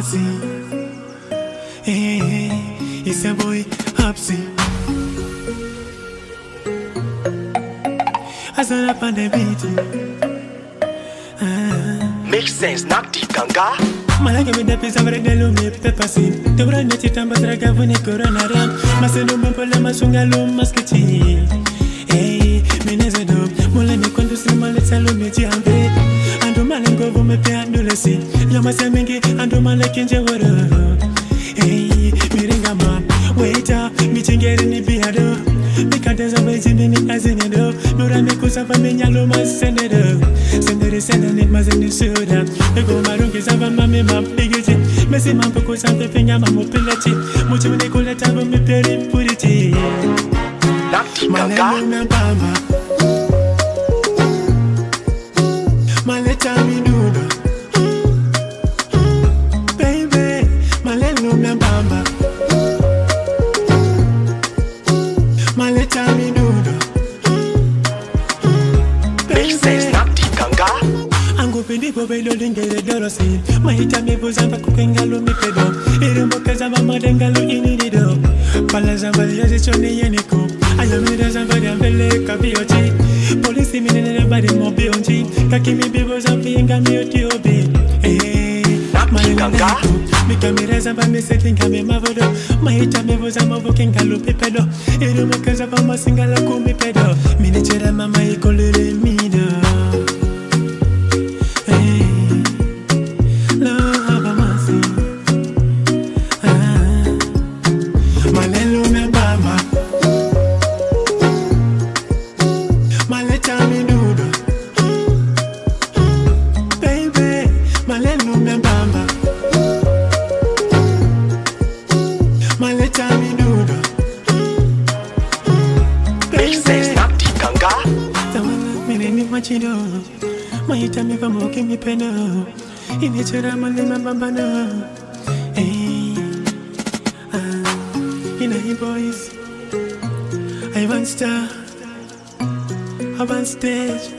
Hopsy. Hey, it's a boy, Hopsy. I stand up on the beat. Make sense, not the ganga. Malaki mi da pizza vrei de lume pe pasiv. Te vrei ne ți tamba draga vune corona ram. Ma se nu mă pălă mă sunga lume mascăci. Hey, mine ze do. Mole mi condus le male ța lume ci ambe. Andu male ngovo me pe adolesi. Yo ma se mingi andu male kinje woro. Hey, mi ringa ma. Waiter, mi chingere ni biado. Mi kadeza weji mini azine do. Nura mi kusava mi nyalo ma sende do. Sende ni mazini suda. Ego marungi zava mami ma bigiti. Mesi ma poko sampe pinga ma mo pilati. Muchi mine kuleta bo mi peri puriti. Not the Male ganga. lumia bamba. Male chami nudo. Baby, male lumia bamba. Male chami nudo. Make sense, not the ganga. Ango pendi po belo dingere dorosi. Mahita me buzamba kukengalo mi pedo. Irumbo kazamba madengalo inidido. Pala zamba yazi choni yeniko. Ayomida zamba diambele kabioti. Polisi minene badi mobionji. Kakimi bibo zambi inga mi otiobi. Ganga. Mi kamera zamba mi setting me mavodo. Mahita me buzamba bukengalo pipedo. Irumbo kazamba masingala kumi pedo. Mini chera mama ikolere mido. Make sense, not the ganga. Mahita me vamo que me pena. Inechera male mambana. In a boys, I want star, I want stage.